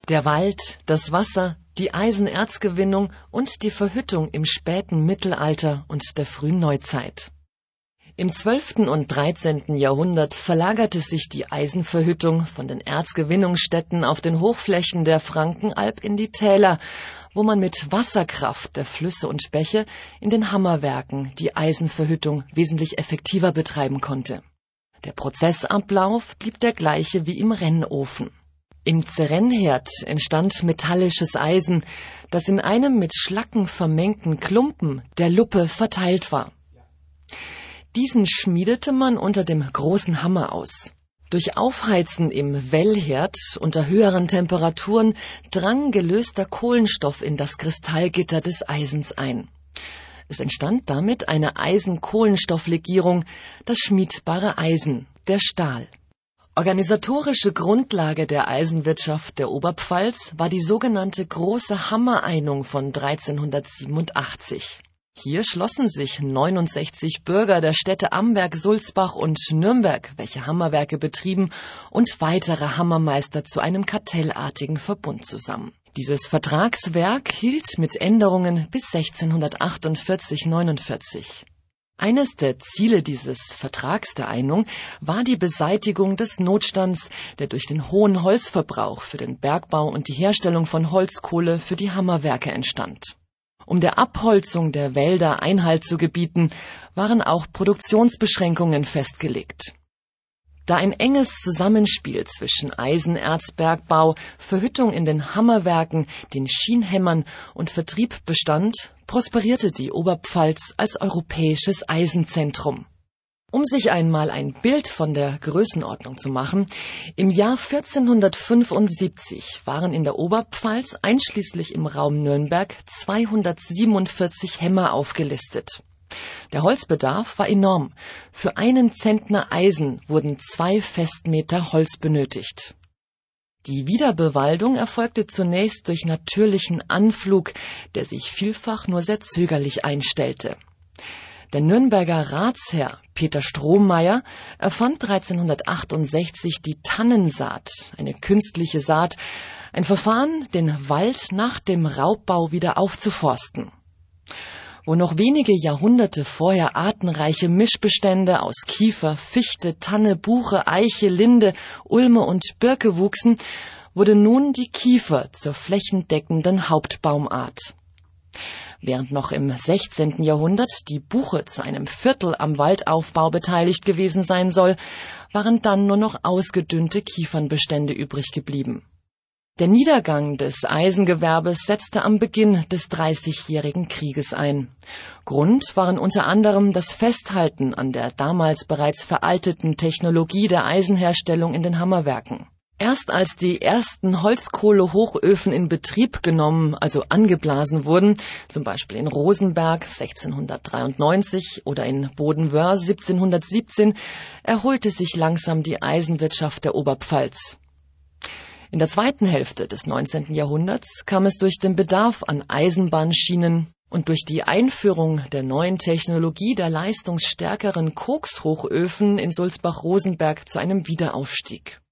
Der Wald, das Wasser, die Eisenerzgewinnung und die Verhüttung im späten Mittelalter und der frühen Neuzeit. Im 12. und 13. Jahrhundert verlagerte sich die Eisenverhüttung von den Erzgewinnungsstätten auf den Hochflächen der Frankenalb in die Täler, wo man mit Wasserkraft der Flüsse und Bäche in den Hammerwerken die Eisenverhüttung wesentlich effektiver betreiben konnte. Der Prozessablauf blieb der gleiche wie im Rennofen. Im Zerrennherd entstand metallisches Eisen, das in einem mit Schlacken vermengten Klumpen, der Luppe, verteilt war. Diesen schmiedete man unter dem großen Hammer aus. Durch Aufheizen im Wellherd unter höheren Temperaturen drang gelöster Kohlenstoff in das Kristallgitter des Eisens ein. Es entstand damit eine Eisen-Kohlenstofflegierung, das schmiedbare Eisen, der Stahl. Organisatorische Grundlage der Eisenwirtschaft der Oberpfalz war die sogenannte Große Hammereinung von 1387. Hier schlossen sich 69 Bürger der Städte Amberg, Sulzbach und Nürnberg, welche Hammerwerke betrieben, und weitere Hammermeister zu einem kartellartigen Verbund zusammen. Dieses Vertragswerk hielt mit Änderungen bis 1648/49. Eines der Ziele dieses Vertrags der Einung war die Beseitigung des Notstands, der durch den hohen Holzverbrauch für den Bergbau und die Herstellung von Holzkohle für die Hammerwerke entstand. Um der Abholzung der Wälder Einhalt zu gebieten, waren auch Produktionsbeschränkungen festgelegt. Da ein enges Zusammenspiel zwischen Eisenerzbergbau, Verhüttung in den Hammerwerken, den Schienhämmern und Vertrieb bestand, prosperierte die Oberpfalz als europäisches Eisenzentrum. Um sich einmal ein Bild von der Größenordnung zu machen: Im Jahr 1475 waren in der Oberpfalz einschließlich im Raum Nürnberg 247 Hämmer aufgelistet. Der Holzbedarf war enorm. Für einen Zentner Eisen wurden 2 Festmeter Holz benötigt. Die Wiederbewaldung erfolgte zunächst durch natürlichen Anflug, der sich vielfach nur sehr zögerlich einstellte. Der Nürnberger Ratsherr Peter Strohmeier erfand 1368 die Tannensaat, eine künstliche Saat, ein Verfahren, den Wald nach dem Raubbau wieder aufzuforsten. Wo noch wenige Jahrhunderte vorher artenreiche Mischbestände aus Kiefer, Fichte, Tanne, Buche, Eiche, Linde, Ulme und Birke wuchsen, wurde nun die Kiefer zur flächendeckenden Hauptbaumart. Während noch im 16. Jahrhundert die Buche zu einem Viertel am Waldaufbau beteiligt gewesen sein soll, waren dann nur noch ausgedünnte Kiefernbestände übrig geblieben. Der Niedergang des Eisengewerbes setzte am Beginn des Dreißigjährigen Krieges ein. Grund waren unter anderem das Festhalten an der damals bereits veralteten Technologie der Eisenherstellung in den Hammerwerken. Erst als die ersten Holzkohlehochöfen in Betrieb genommen, also angeblasen wurden, zum Beispiel in Rosenberg 1693 oder in Bodenwöhr 1717, erholte sich langsam die Eisenwirtschaft der Oberpfalz. In der zweiten Hälfte des 19. Jahrhunderts kam es durch den Bedarf an Eisenbahnschienen und durch die Einführung der neuen Technologie der leistungsstärkeren Kokshochöfen in Sulzbach-Rosenberg zu einem Wiederaufstieg.